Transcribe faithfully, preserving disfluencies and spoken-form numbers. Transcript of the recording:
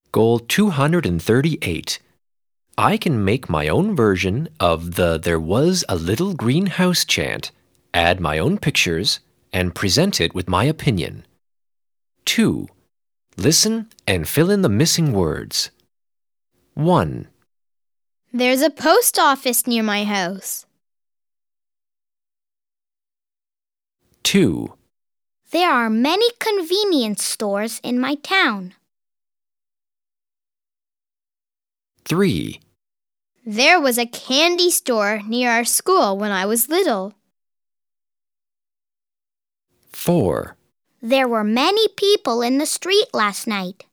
Goal two hundred thirty-eight. I can make my own version of the There Was a Little Green House chant, add my own pictures, and present it with my opinion. two. Listen and fill in the missing words. one. There's a post office near my house. two. There are many convenience stores in my town. three. There was a candy store near our school when I was little. four. There were many people in the street last night.